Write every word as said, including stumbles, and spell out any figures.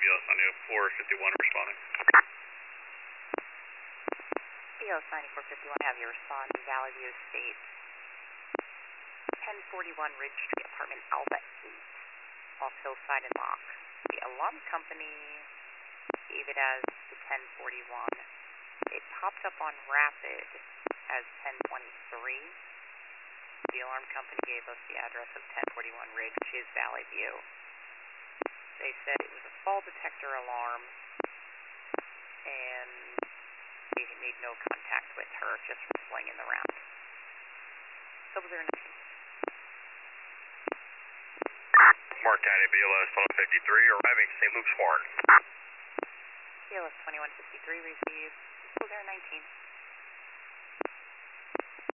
S ninety-four fifty-one responding. B L S ninety-four fifty-one, have you respond to Valley View Estates, ten forty-one Ridge Street, apartment Alba eight, off Hillside and Lock. The alarm company gave it as the ten forty-one. It popped up on Rapid as ten twenty-three. The alarm company gave us the address of ten forty-one Ridge, which is Valley View. They said it was a fall detector alarm, and they made no contact with her, just whistling in the round. So was there nothing. Mark County B L S twenty-one fifty-three, arriving Saint Luke's Horn. B L S twenty-one fifty-three received. So there nineteen.